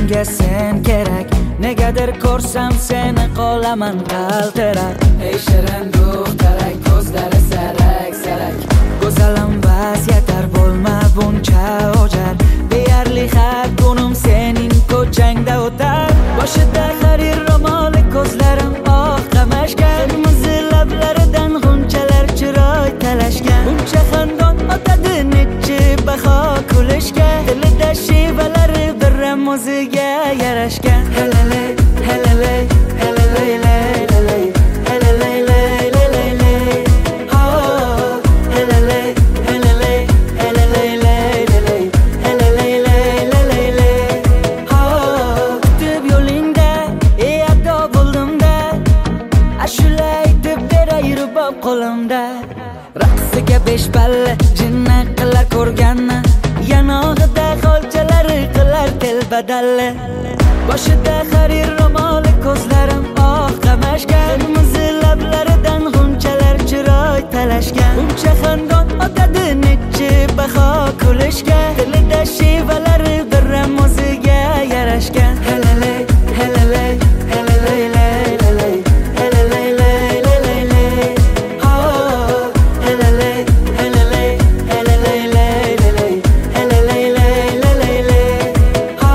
menga sen kerak, negadir ko'rsam seni qolaman qaltirab. Ey shirin do'xtarak, ko'zlari sarak sarak, go'zalim bas yetar bo'lma buncha o'jar. Deyarli har kunim sening ko'changda o'tar. Boshida xarir ro'moli, ko'zlarim oq qamashgan, qirmizi lablaridan g'unchalar chiroy talashgan. Buncha xandon otadi nechi baho kulishga, tilida shivalari birram o'ziga yarashgan. Helalay helalay helalay helalay helalay helalay ho helalay helalay helalay helalay helalay ho. Kutib yo'lingda ado bo'ldimda, ashula aytib beray rubob qo'limda. Raqsiga 5 balla jinna qilar ko'rganni, yanog'ida qolchalari qilar telbadalli. Boshida xarir ro'moli, ko'zlarim oq qamashgan, qirmizi lablaridan g'unchalar chiroy talashgan. Buncha xandon otadi nechi baho kulishga, tilida shivalari birram o'ziga yarashgan. Helalay helalay helalay helalay helalay helalay ho helalay helalay helalay helalay helalay ho.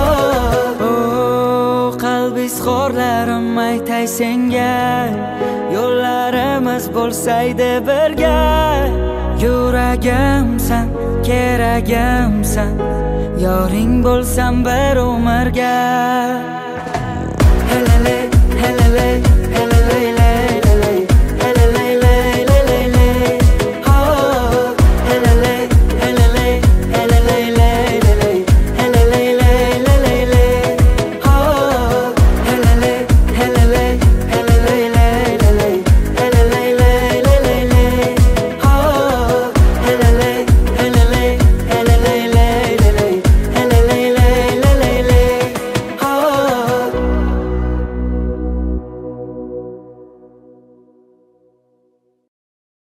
Qalbi xorlarim aytay senga, yo'llarimiz bo'lsaydi birga. Yuragimsan, keragimsan, yoring bo'lsam bir umrga. Helalay helalay helalay